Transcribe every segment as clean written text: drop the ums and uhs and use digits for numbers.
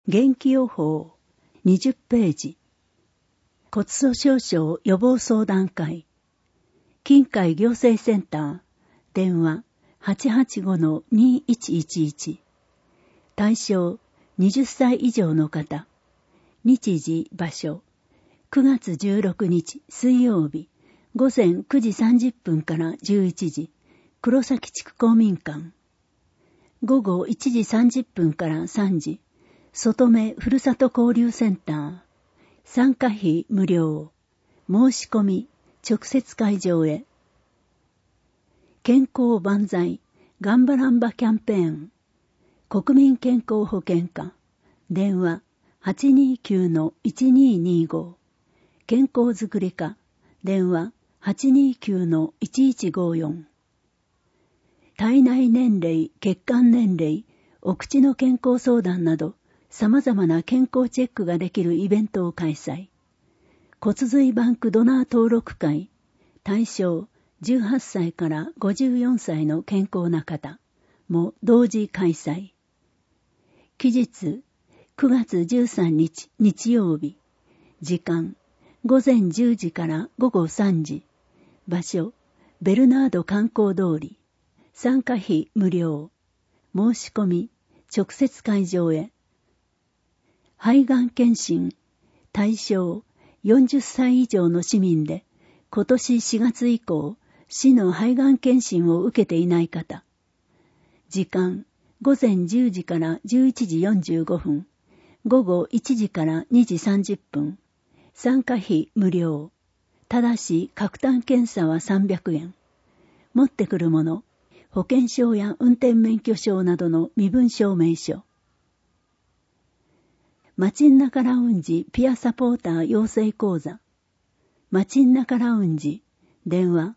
元気予報20ページ。骨粗鬆症予防相談会。近海行政センター。電話 885-2111。対象20歳以上の方。日時場所9月16日水曜日午前9時30分から11時黒崎地区公民館。午後1時30分から3時外目ふるさと交流センター。参加費無料。申し込み直接会場へ。健康万歳ガンバランバキャンペーン。国民健康保険課。電話 829-1225。健康づくり課。電話 829-1154。体内年齢、血管年齢、お口の健康相談など様々な健康チェックができるイベントを開催。骨髄バンクドナー登録会。対象18歳から54歳の健康な方も同時開催。期日9月13日日曜日。時間午前10時から午後3時。場所ベルナード観光通り。参加費無料。申し込み直接会場へ。肺がん検診。対象40歳以上の市民で今年4月以降市の肺がん検診を受けていない方。時間午前10時から11時45分。午後1時から2時30分。参加費無料。ただし各単検査は300円。持ってくるもの保険証や運転免許証などの身分証明書。マチンナカラウンジピアサポーター養成講座。マチンナカラウンジ。電話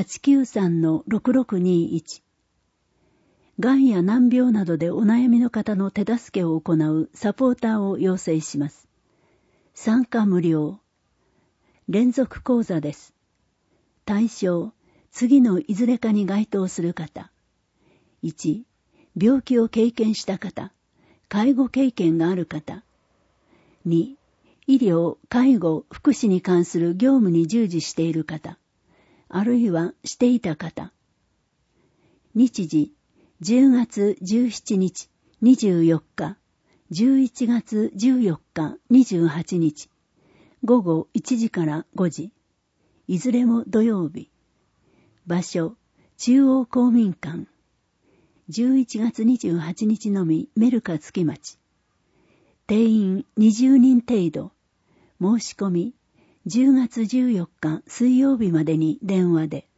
893-6621。がんや難病などでお悩みの方の手助けを行うサポーターを養成します。参加無料。連続講座です。対象次のいずれかに該当する方。1、病気を経験した方、介護経験がある方。2、医療、介護、福祉に関する業務に従事している方、あるいはしていた方。日時、10月17日、24日、11月14日、28日、午後1時から5時、いずれも土曜日。場所、中央公民館。11月28日のみメルカ月町。定員20人程度。申し込み10月14日水曜日までに電話で。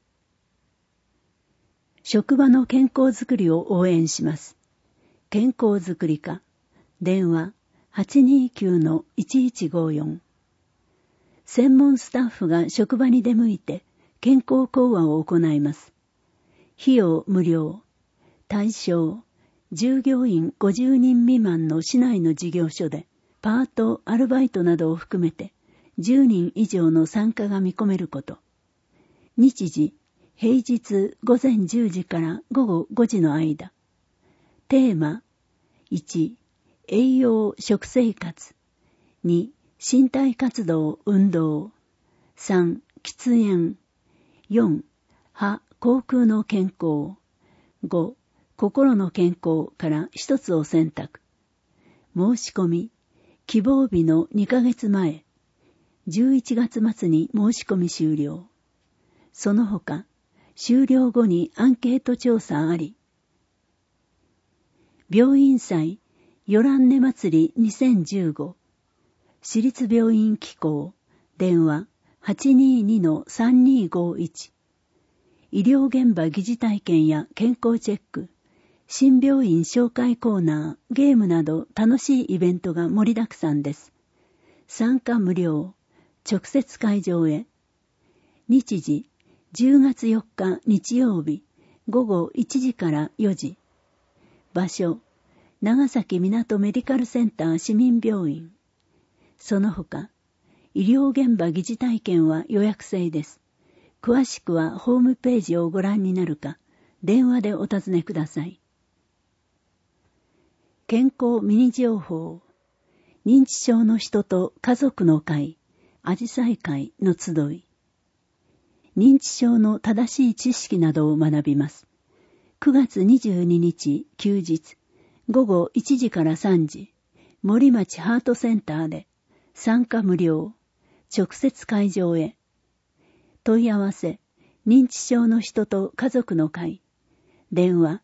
職場の健康づくりを応援します。健康づくり課。電話 829-1154。専門スタッフが職場に出向いて健康講話を行います。費用無料。対象従業員50人未満の市内の事業所でパート、アルバイトなどを含めて10人以上の参加が見込めること。日時平日午前10時から午後5時の間。テーマ1、栄養食生活。2、身体活動運動。3、喫煙。4、歯口腔の健康。5、心の健康から一つを選択。申し込み希望日の2ヶ月前。11月末に申し込み終了。その他終了後にアンケート調査あり。病院祭ヨランネ祭り2015。私立病院機構。電話 822-3251。医療現場疑似体験や健康チェック。新病院紹介コーナー、ゲームなど楽しいイベントが盛りだくさんです。参加無料。直接会場へ。日時、10月4日日曜日、午後1時から4時。場所、長崎港メディカルセンター市民病院。その他、医療現場疑似体験は予約制です。詳しくはホームページをご覧になるか、電話でお尋ねください。健康ミニ情報。 認知症の人と家族の会、あじさい会の集い。認知症の正しい知識などを学びます。9月22日休日、午後1時から3時、森町ハートセンターで、参加無料、直接会場へ。問い合わせ、認知症の人と家族の会、電話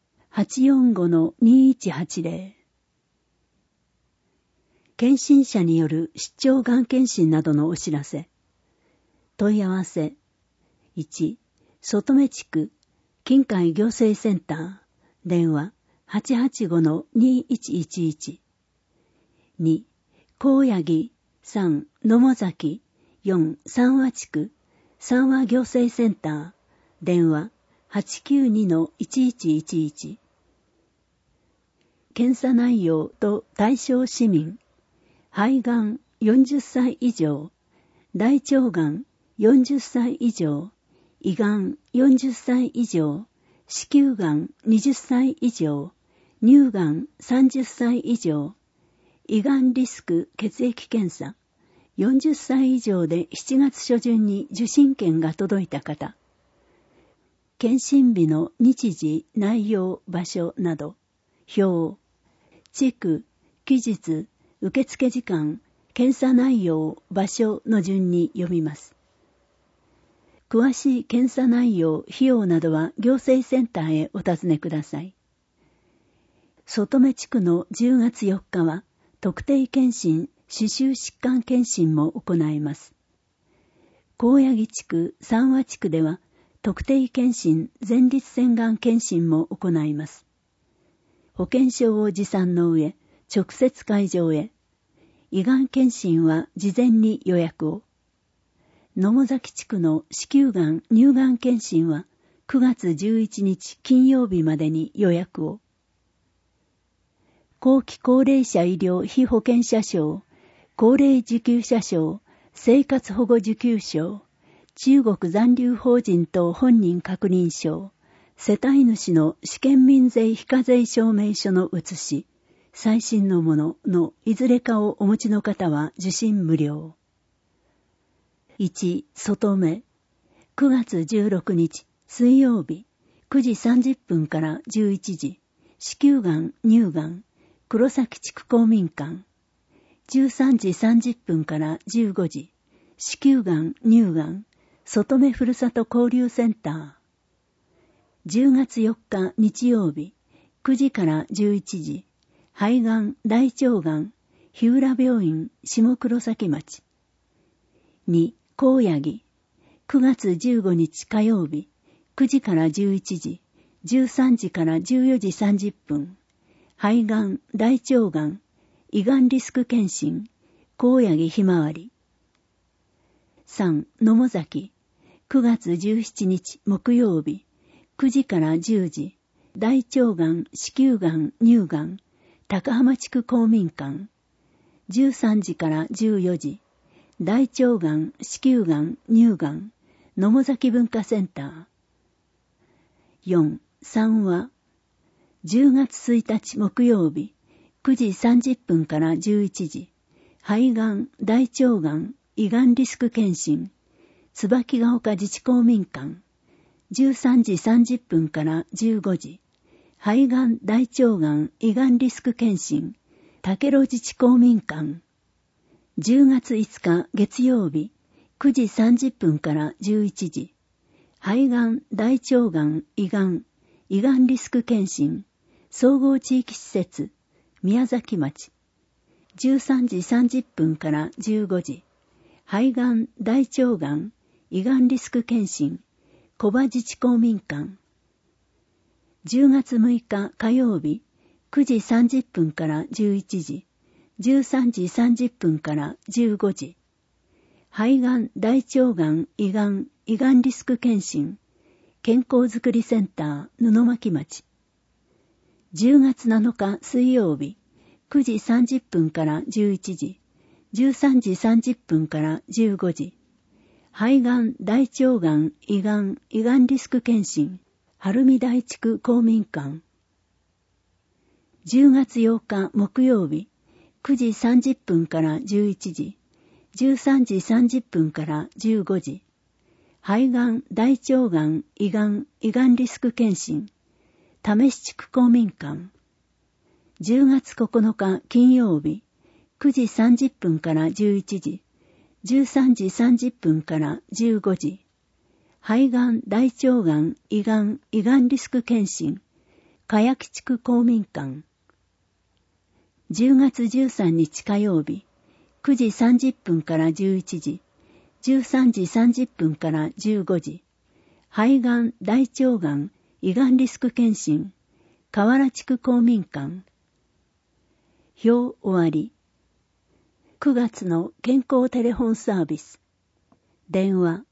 845-2180。検診者による出張がん検診などのお知らせ。問い合わせ。1、外目地区、近海行政センター、電話 885-2111。2、高野木、3、野母崎、4、三和地区、三和行政センター、電話 892-1111。検査内容と対象市民、肺がん40歳以上、大腸がん40歳以上、胃がん40歳以上、子宮がん20歳以上、乳がん30歳以上、胃がんリスク血液検査、40歳以上で7月初旬に受診券が届いた方、検診日の日時、内容、場所など、表、地区、期日、受付時間、検査内容、場所の順に読みます。詳しい検査内容、費用などは行政センターへお尋ねください。外目地区の10月4日は、特定検診、歯周疾患検診も行います。高野木地区、三和地区では、特定検診、前立腺がん検診も行います。保険証を持参の上、直接会場へ。胃がん検診は事前に予約を。野母崎地区の子宮がん、乳がん検診は9月11日金曜日までに予約を。後期高齢者医療被保険者証、高齢受給者証、生活保護受給証、中国残留法人等本人確認証、世帯主の試験民税非課税証明書の写し、最新のもののいずれかをお持ちの方は受診無料。1、外目。9月16日水曜日9時30分から11時、子宮がん、乳がん、黒崎地区公民館。13時30分から15時、子宮がん、乳がん、外目ふるさと交流センター。10月4日日曜日9時から11時、肺がん、大腸がん、日浦病院、下黒崎町。2、高野木。9月15日火曜日、9時から11時、13時から14時30分。肺がん、大腸がん、胃がんリスク検診、高野木ひまわり。3、野母崎。9月17日木曜日、9時から10時、大腸がん、子宮がん、乳がん、高浜地区公民館。13時から14時、大腸がん、子宮がん、乳がん、野母崎文化センター。4、3は、10月1日木曜日、9時30分から11時、肺がん、大腸がん、胃がんリスク検診、椿ヶ丘自治公民館。13時30分から15時、肺がん、大腸がん、胃がんリスク検診、竹路自治公民館。10月5日月曜日、9時30分から11時、肺がん、大腸がん、胃がん、胃がんリスク検診、総合地域施設、宮崎町。13時30分から15時、肺がん、大腸がん、胃がんリスク検診、小葉自治公民館。10月6日火曜日、9時30分から11時、13時30分から15時、肺がん、大腸がん、胃がん、胃がんリスク検診、健康づくりセンター、布巻町。10月7日水曜日、9時30分から11時、13時30分から15時、肺がん、大腸がん、胃がん、胃がんリスク検診、晴海大地区公民館。10月8日木曜日、 9時30分から11時、13時30分から15時、肺がん、大腸がん、胃がんリスク検診、試し地区公民館。10月9日金曜日、9時30分から11時、13時30分から15時、肺がん、大腸がん、胃がんリスク検診、茅木地区公民館。10月13日火曜日、9時30分から11時、13時30分から15時、肺がん、大腸がん、胃がんリスク検診、河原地区公民館。表終わり。9月の健康テレフォンサービス。電話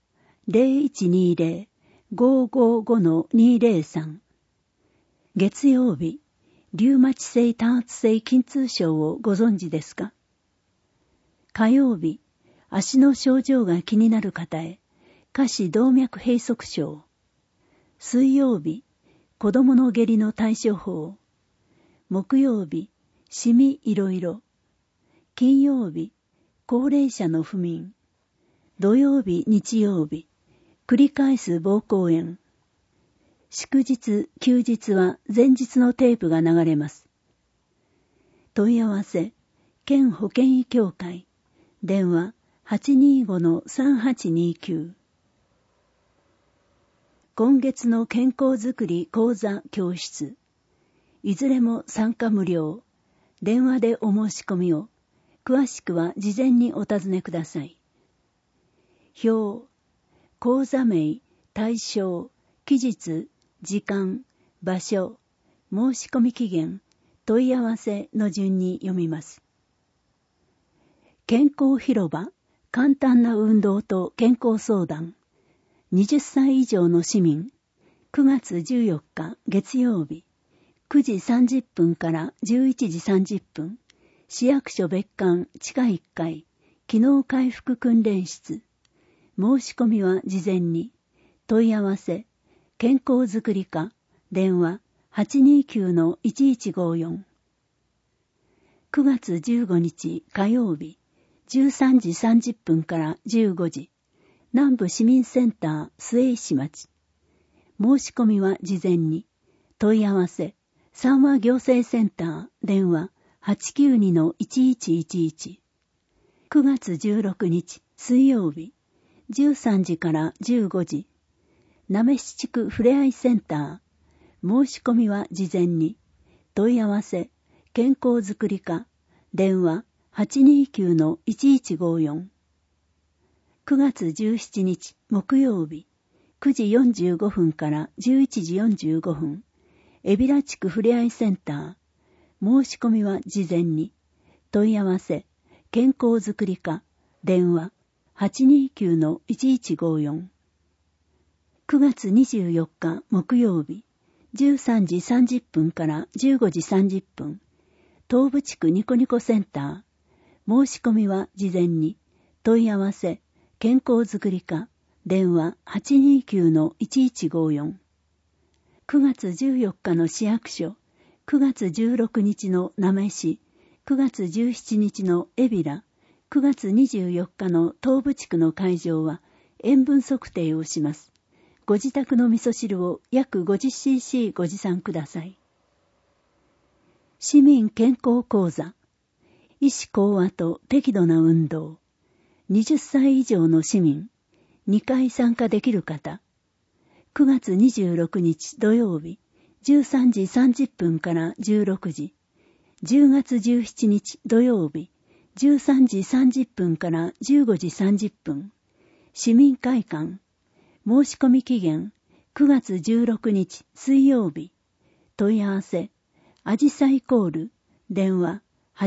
0120-555-203。月曜日、リウマチ性多発性筋痛症をご存知ですか？火曜日、足の症状が気になる方へ、下肢動脈閉塞症。水曜日、子供の下痢の対処法。木曜日、シミいろいろ。金曜日、高齢者の不眠。土曜日、日曜日、繰り返す膀胱炎。祝日、休日は前日のテープが流れます。問い合わせ、県保健医協会。電話 825-3829。今月の健康づくり講座教室。いずれも参加無料。電話でお申し込みを。詳しくは事前にお尋ねください。表、講座名、対象、期日、時間、場所、申し込み期限、問い合わせの順に読みます。健康広場、簡単な運動と健康相談。20歳以上の市民。9月14日月曜日。9時30分から11時30分。市役所別館地下1階。機能回復訓練室。申し込みは事前に。問い合わせ。健康づくり課。電話 829-1154。9月15日火曜日。13時30分から15時。南部市民センター末石町。申し込みは事前に。問い合わせ。三和行政センター電話 892-1111。9月16日水曜日。13時から15時。なめし地区ふれあいセンター。申し込みは事前に。問い合わせ。健康づくり課。電話 829-1154。9月17日木曜日。9時45分から11時45分。海老名地区ふれあいセンター。申し込みは事前に。問い合わせ。健康づくり課。電話 829-1154。9月24日木曜日。13時30分から15時30分。東部地区ニコニコセンター。申し込みは事前に。問い合わせ。健康づくり課。電話 829-1154。9月14日の市役所。9月16日のなめし。9月17日の海老名。9月24日の東部地区の会場は塩分測定をします。ご自宅の味噌汁を約 50cc ご持参ください。市民健康講座。医師講話と適度な運動。20歳以上の市民。2回参加できる方。9月26日土曜日。13時30分から16時。10月17日土曜日。13時30分から15時30分。市民会館。申し込み期限。9月16日水曜日。問い合わせ。あじさいコール。電話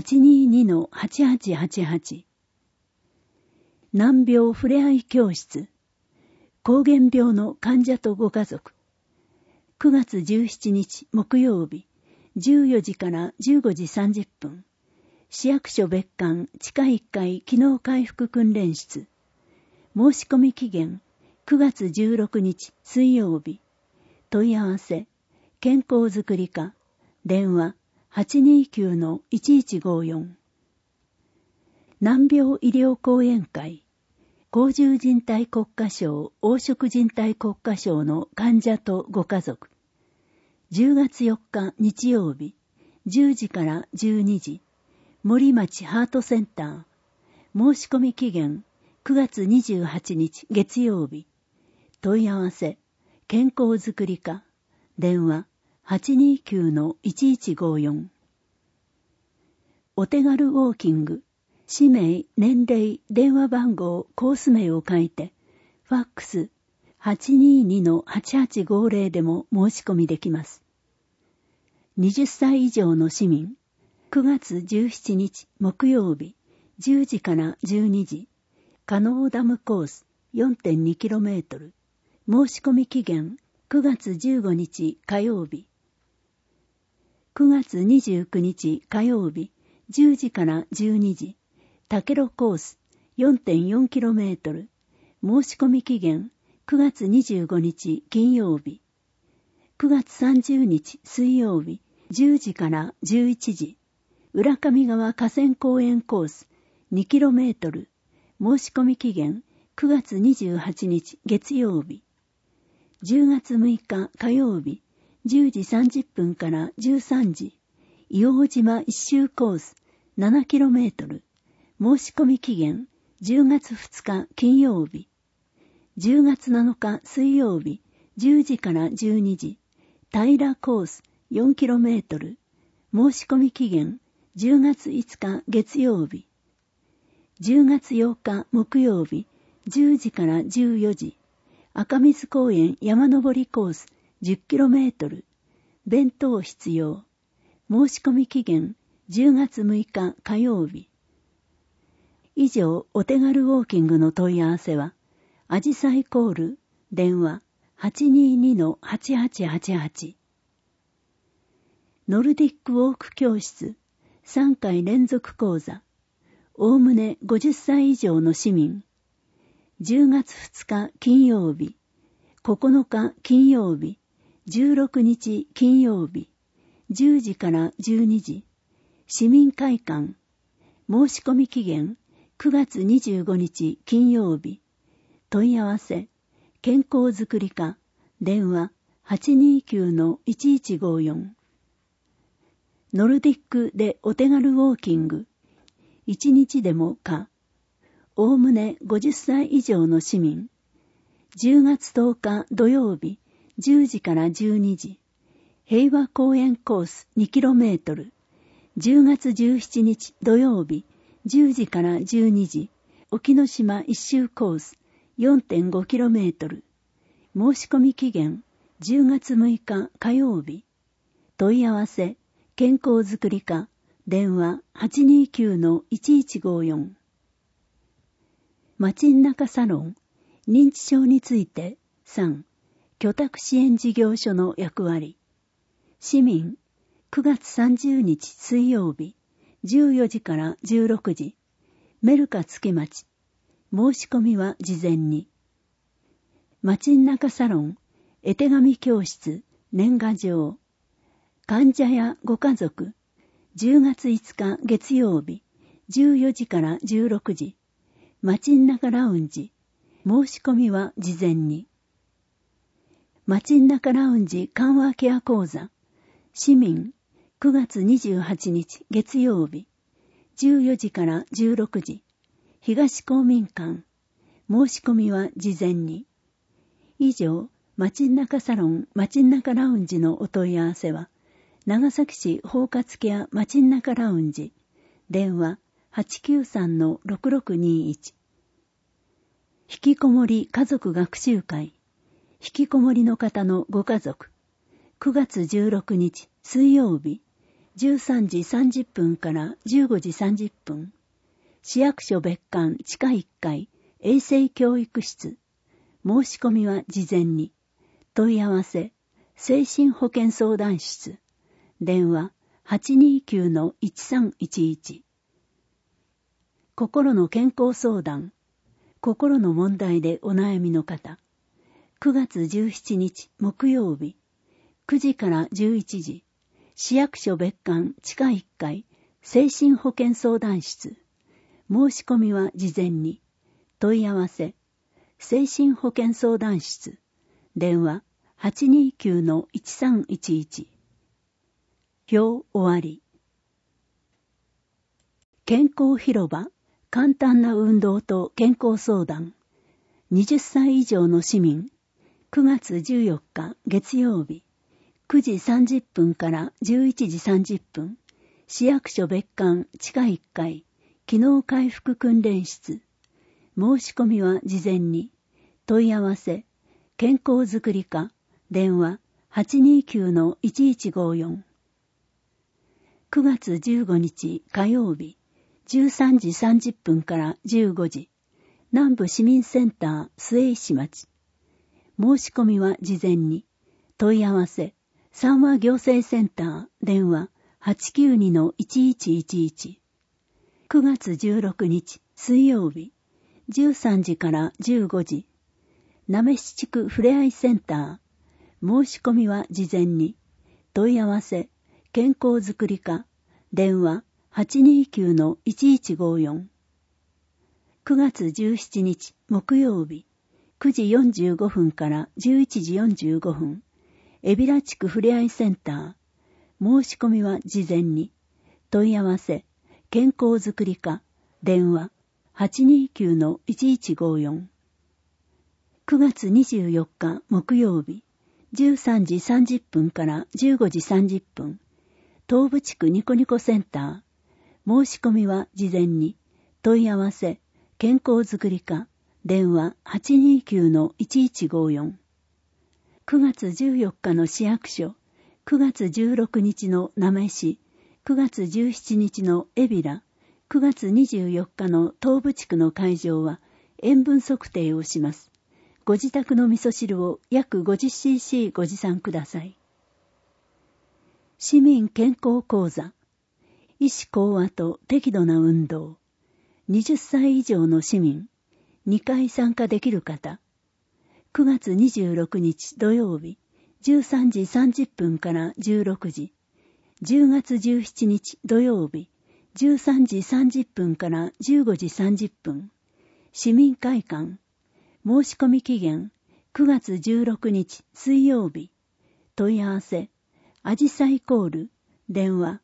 822-8888。難病ふれあい教室。膠原病の患者とご家族。9月17日木曜日。14時から15時30分。市役所別館地下1階機能回復訓練室。申し込み期限。9月16日水曜日。問い合わせ。健康づくり課。電話 829-1154。 難病医療講演会、甲状人体国家賞、黄色人体国家賞の患者とご家族。10月4日日曜日、10時から12時、森町ハートセンター。申し込み期限、9月28日月曜日。問い合わせ、健康づくり課。電話、829-1154。お手軽ウォーキング。氏名、年齢、電話番号、コース名を書いて、ファックス 822-8850 でも申し込みできます。20歳以上の市民、9月17日木曜日、10時から12時、加納ダムコース 4.2km、申し込み期限、9月15日火曜日。9月29日火曜日、10時から12時、竹路コース 4.4km、申し込み期限9月25日金曜日。9月30日水曜日、10時から11時、浦上川河川公園コース 2km、申し込み期限9月28日月曜日。10月6日火曜日、10時30分から13時、硫黄島一周コース 7km、申し込み期限10月2日金曜日。10月7日水曜日、10時から12時、平コース 4km、申し込み期限10月5日月曜日。10月8日木曜日、10時から14時、赤水公園山登りコース 10km、弁当必要。申し込み期限10月6日火曜日。以上、お手軽ウォーキングの問い合わせは、あじさいコール、電話 822-8888。ノルディックウォーク教室、3回連続講座、おおむね50歳以上の市民。10月2日金曜日、9日金曜日、16日金曜日、10時から12時、市民会館、申し込み期限、9月25日金曜日。問い合わせ、健康づくり課、電話 829-1154。ノルディックでお手軽ウォーキング、1日でもか、おおむね50歳以上の市民。10月10日土曜日、10時から12時、平和公園コース 2km。10月17日土曜日、10時から12時、沖ノ島一周コース 4.5km。申し込み期限10月6日火曜日。問い合わせ、健康づくり課、電話 829-1154。町中サロン、認知症について3、居宅支援事業所の役割。市民、9月30日水曜日、14時から16時、メルカ月町。申し込みは事前に。町中サロン、絵手紙教室、年賀状。患者やご家族、10月5日月曜日、14時から16時、町中ラウンジ。申し込みは事前に。町中ラウンジ緩和ケア講座。市民、9月28日月曜日、14時から16時、東公民館。申し込みは事前に。以上、町中サロン、町中ラウンジのお問い合わせは、長崎市包括ケア町中ラウンジ、電話 893-6621。引きこもり家族学習会、引きこもりの方のご家族、9月16日水曜日、13時30分から15時30分、市役所別館地下1階衛生教育室。申し込みは事前に。問い合わせ、精神保健相談室。電話 829-1311。心の健康相談。心の問題でお悩みの方。9月17日木曜日、9時から11時。市役所別館地下1階精神保健相談室。 申し込みは事前に。問い合わせ精神保健相談室電話 829-1311 表終わり。健康広場簡単な運動と健康相談20歳以上の市民9月14日月曜日9時30分から11時30分市役所別館地下1階機能回復訓練室申し込みは事前に。問い合わせ健康づくり課電話 829-1154 9月15日火曜日13時30分から15時南部市民センター末石町申し込みは事前に。問い合わせ三和行政センター電話 892-1111 9月16日水曜日13時から15時なめし地区ふれあいセンター申し込みは事前に。問い合わせ健康づくり課電話 829-1154 9月17日木曜日9時45分から11時45分海老名地区ふれあいセンター申し込みは事前に。問い合わせ健康づくり課電話 829-1154 9月24日木曜日13時30分から15時30分東部地区ニコニコセンター申し込みは事前に。問い合わせ健康づくり課電話 829-1154 9月14日の市役所9月16日のなめし9月17日の海老名9月24日の東部地区の会場は塩分測定をします。ご自宅の味噌汁を約 50cc ご持参ください。市民健康講座医師講話と適度な運動20歳以上の市民2回参加できる方9月26日土曜日13時30分から16時10月17日土曜日13時30分から15時30分市民会館申し込み期限9月16日水曜日問い合わせあじさいコール電話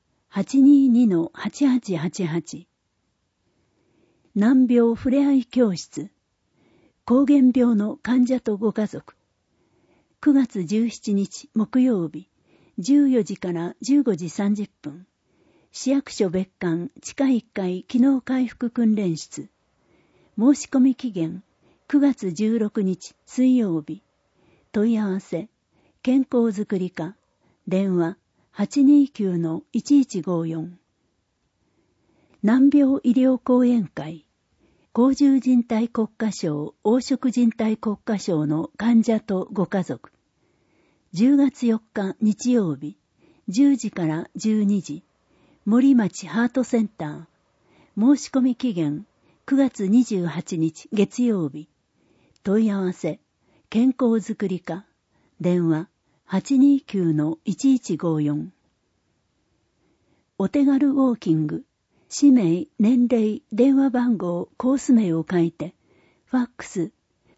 822-8888 難病ふれあい教室膠原病の患者とご家族9月17日木曜日14時から15時30分市役所別館地下1階機能回復訓練室申し込み期限9月16日水曜日問い合わせ健康づくり課電話 829-1154 難病医療講演会甲状人体国家症黄色人体国家症の患者とご家族10月4日日曜日10時から12時森町ハートセンター申し込み期限9月28日月曜日問い合わせ健康づくり課電話 829-1154 お手軽ウォーキング氏名年齢電話番号コース名を書いてファックス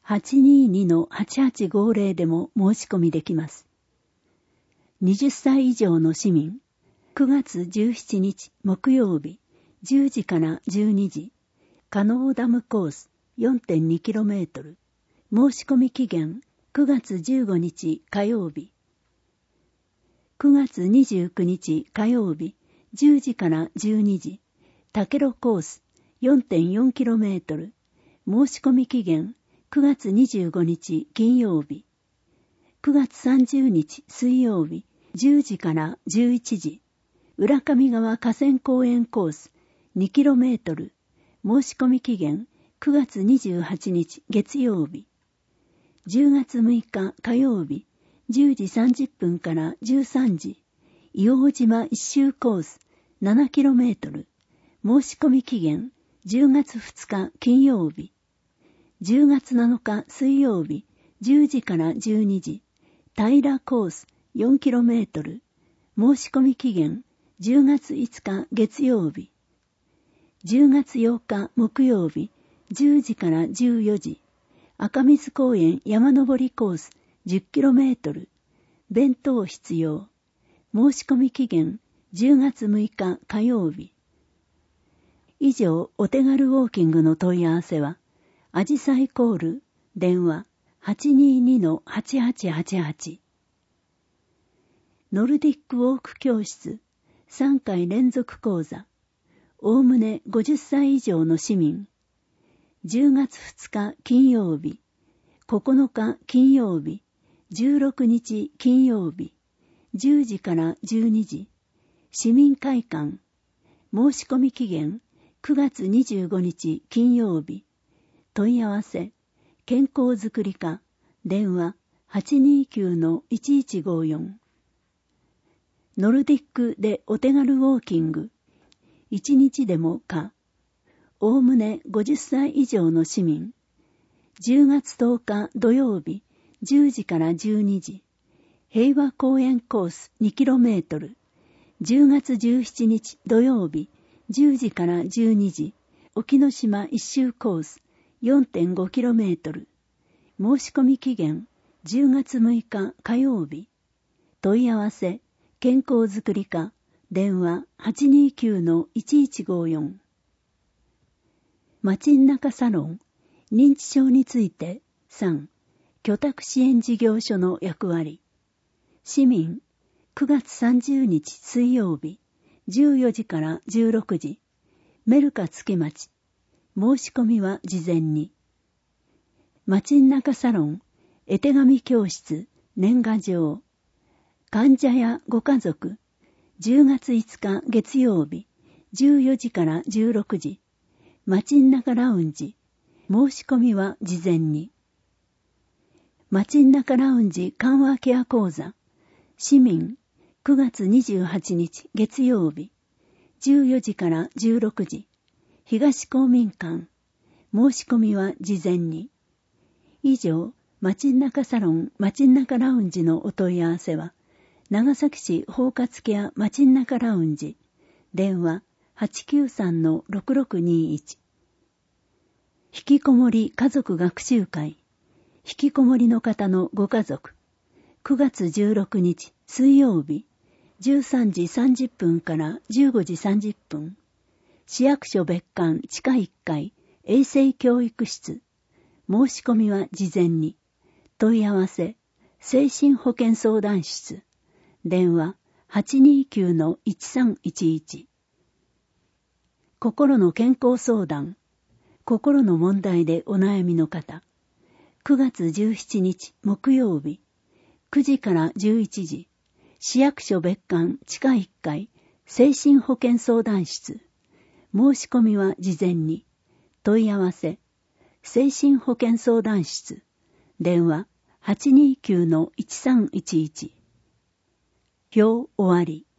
822-8850 でも申し込みできます。20歳以上の市民9月17日木曜日10時から12時加納ダムコース 4.2km 申し込み期限9月15日火曜日9月29日火曜日10時から12時竹路コース 4.4km 申し込み期限9月25日金曜日9月30日水曜日10時から11時浦上川河川公園コース 2km 申し込み期限9月28日月曜日10月6日火曜日10時30分から13時硫黄島一周コース 7km 申し込み期限10月2日金曜日10月7日水曜日10時から12時平コース 4km 申し込み期限10月5日月曜日 10月8日木曜日10時から14時、赤水公園山登りコース 10km、弁当必要。申し込み期限10月6日火曜日。以上、お手軽ウォーキングの問い合わせは、あじさいコール、電話 822-8888。ノルディックウォーク教室、3回連続講座。おおむね50歳以上の市民。10月2日金曜日、9日金曜日、16日金曜日、10時から12時、市民会館。申し込み期限9月25日金曜日。問い合わせ、健康づくり課、電話 829-1154。ノルディックでお手軽ウォーキング、1日でもか。おおむね50歳以上の市民。10月10日土曜日、10時から12時。平和公園コース 2km。10月17日土曜日、10時から12時。沖ノ島一周コース 4.5km。申し込み期限10月6日火曜日。問い合わせ、健康づくり課、電話 829-1154。街ん中サロン、認知症について3、居宅支援事業所の役割。市民、9月30日水曜日、14時から16時、メルカ月町。申し込みは事前に。街ん中サロン、絵手紙教室、年賀状。患者やご家族、10月5日月曜日、14時から16時、街ん中ラウンジ。申し込みは事前に。街ん中ラウンジ緩和ケア講座。市民、9月28日月曜日、14時から16時、東公民館。申し込みは事前に。以上、街ん中サロン、街ん中ラウンジのお問い合わせは、長崎市包括ケア街ん中ラウンジ、電話 893-6621。引きこもり家族学習会、引きこもりの方のご家族、9月16日水曜日、13時30分から15時30分、市役所別館地下1階衛生教育室。申し込みは事前に。問い合わせ、精神保健相談室。電話 829-1311。心の健康相談。心の問題でお悩みの方。9月17日木曜日、9時から11時。市役所別館地下1階精神保健相談室。申し込みは事前に。問い合わせ、精神保健相談室。電話 829-1311。表終わり。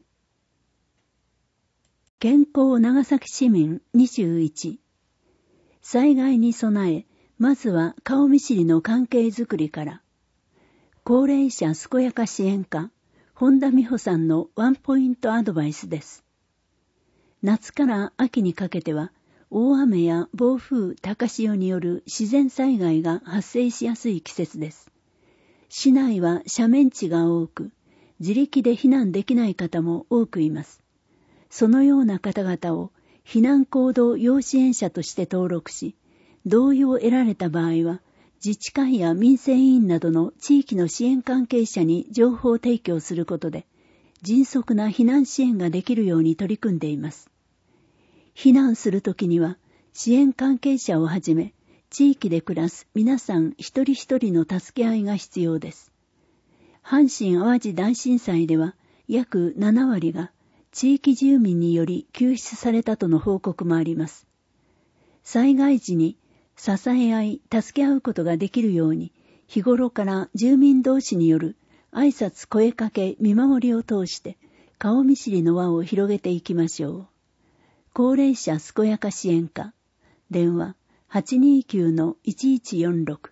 健康長崎市民21。災害に備え、まずは顔見知りの関係づくりから。高齢者健やか支援課、本田美穂さんのワンポイントアドバイスです。夏から秋にかけては、大雨や暴風、高潮による自然災害が発生しやすい季節です。市内は斜面地が多く、自力で避難できない方も多くいます。そのような方々を避難行動要支援者として登録し、同意を得られた場合は、自治会や民生委員などの地域の支援関係者に情報提供することで、迅速な避難支援ができるように取り組んでいます。避難するときには、支援関係者をはじめ、地域で暮らす皆さん一人一人の助け合いが必要です。阪神淡路大震災では約7割が地域住民により救出されたとの報告もあります。災害時に支え合い、助け合うことができるように、日頃から住民同士による挨拶、声かけ、見守りを通して顔見知りの輪を広げていきましょう。高齢者健やか支援課、電話 829-1146。